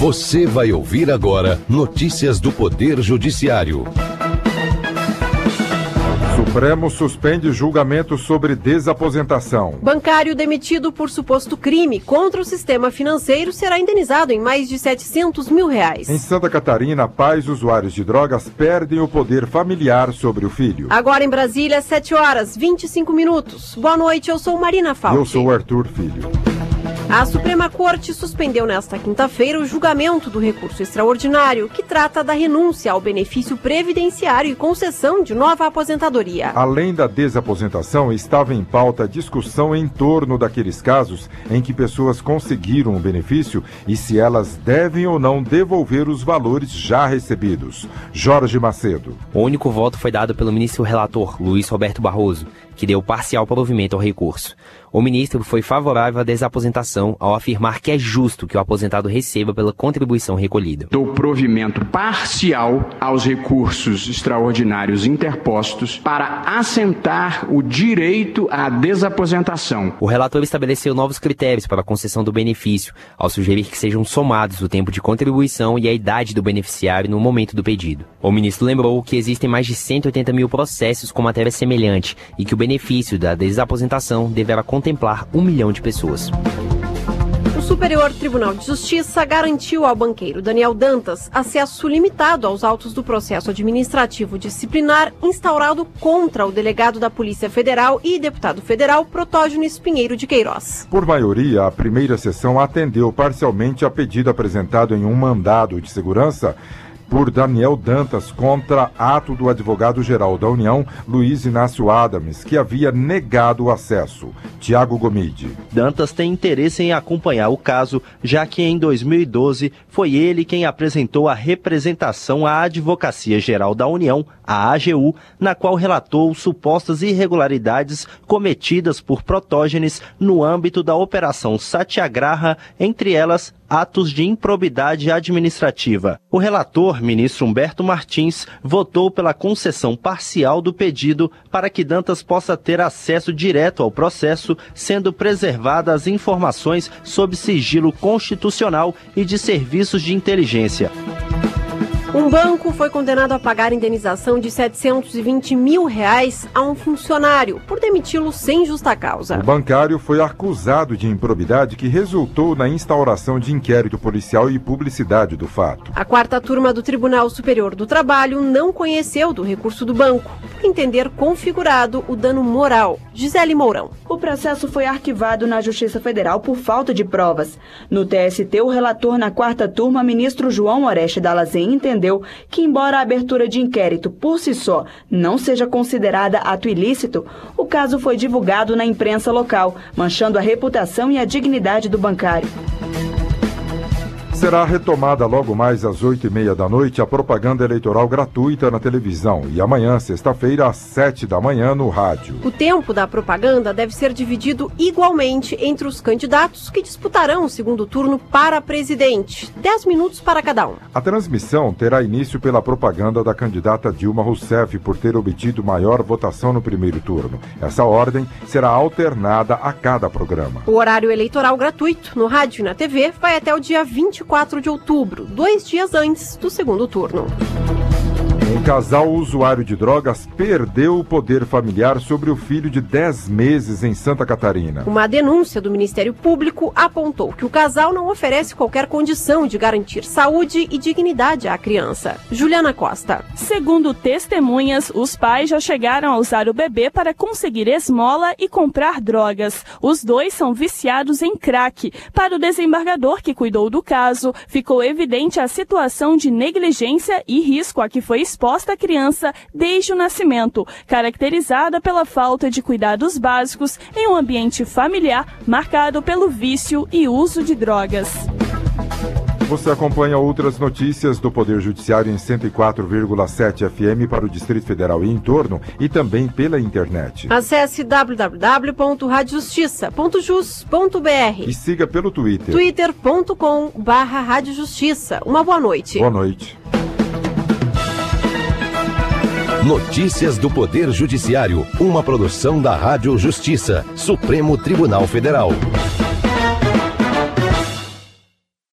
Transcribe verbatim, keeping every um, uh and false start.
Você vai ouvir agora notícias do Poder Judiciário. Supremo suspende julgamento sobre desaposentação. Bancário demitido por suposto crime contra o sistema financeiro será indenizado em mais de setecentos mil reais. Em Santa Catarina, pais usuários de drogas perdem o poder familiar sobre o filho. Agora em Brasília, sete horas, vinte e cinco minutos. Boa noite, eu sou Marina Falti. Eu sou Arthur Filho. A Suprema Corte suspendeu nesta quinta-feira o julgamento do recurso extraordinário que trata da renúncia ao benefício previdenciário e concessão de nova aposentadoria. Além da desaposentação, estava em pauta a discussão em torno daqueles casos em que pessoas conseguiram o benefício e se elas devem ou não devolver os valores já recebidos. Jorge Macedo. O único voto foi dado pelo ministro relator, Luiz Roberto Barroso, que deu parcial provimento ao recurso. O ministro foi favorável à desaposentação ao afirmar que é justo que o aposentado receba pela contribuição recolhida. Dou provimento parcial aos recursos extraordinários interpostos para assentar o direito à desaposentação. O relator estabeleceu novos critérios para a concessão do benefício, ao sugerir que sejam somados o tempo de contribuição e a idade do beneficiário no momento do pedido. O ministro lembrou que existem mais de cento e oitenta mil processos com matéria semelhante e que o benefício da desaposentação deverá contemplar um milhão de pessoas. O Superior Tribunal de Justiça garantiu ao banqueiro Daniel Dantas acesso limitado aos autos do processo administrativo disciplinar instaurado contra o delegado da Polícia Federal e deputado federal Protógenes Pinheiro de Queiroz. Por maioria, a primeira sessão atendeu parcialmente a pedido apresentado em um mandado de segurança por Daniel Dantas contra ato do advogado-geral da União, Luiz Inácio Adams, que havia negado o acesso. Tiago Gomide. Dantas tem interesse em acompanhar o caso, já que em dois mil e doze foi ele quem apresentou a representação à Advocacia Geral da União, a A G U, na qual relatou supostas irregularidades cometidas por Protógenes no âmbito da Operação Satyagraha, entre elas atos de improbidade administrativa. O relator, ministro Humberto Martins, votou pela concessão parcial do pedido para que Dantas possa ter acesso direto ao processo, sendo preservadas as informações sob sigilo constitucional e de serviços de inteligência. Um banco foi condenado a pagar indenização de setecentos e vinte mil reais a um funcionário por demiti-lo sem justa causa. O bancário foi acusado de improbidade que resultou na instauração de inquérito policial e publicidade do fato. A quarta turma do Tribunal Superior do Trabalho não conheceu do recurso do banco, por entender configurado o dano moral. Gisele Mourão. O processo foi arquivado na Justiça Federal por falta de provas. No T S T, o relator na quarta turma, ministro João Oreste Dallazem, entendeu que, embora a abertura de inquérito por si só não seja considerada ato ilícito, o caso foi divulgado na imprensa local, manchando a reputação e a dignidade do bancário. Será retomada logo mais às oito e meia da noite a propaganda eleitoral gratuita na televisão e amanhã, sexta-feira, às sete da manhã, no rádio. O tempo da propaganda deve ser dividido igualmente entre os candidatos que disputarão o segundo turno para presidente. Dez minutos para cada um. A transmissão terá início pela propaganda da candidata Dilma Rousseff por ter obtido maior votação no primeiro turno. Essa ordem será alternada a cada programa. O horário eleitoral gratuito no rádio e na T V vai até o dia vinte e quatro de outubro, dois dias antes do segundo turno. Um casal usuário de drogas perdeu o poder familiar sobre o filho de dez meses em Santa Catarina. Uma denúncia do Ministério Público apontou que o casal não oferece qualquer condição de garantir saúde e dignidade à criança. Juliana Costa. Segundo testemunhas, os pais já chegaram a usar o bebê para conseguir esmola e comprar drogas. Os dois são viciados em crack. Para o desembargador que cuidou do caso, ficou evidente a situação de negligência e risco a que foi exposta a criança desde o nascimento, caracterizada pela falta de cuidados básicos em um ambiente familiar marcado pelo vício e uso de drogas. Você acompanha outras notícias do Poder Judiciário em cento e quatro vírgula sete F M para o Distrito Federal e em torno e também pela internet. Acesse w w w ponto rádio justiça ponto jus ponto b r e siga pelo Twitter. twitter ponto com barra rádio justiça. Uma boa noite. Boa noite. Notícias do Poder Judiciário, uma produção da Rádio Justiça, Supremo Tribunal Federal.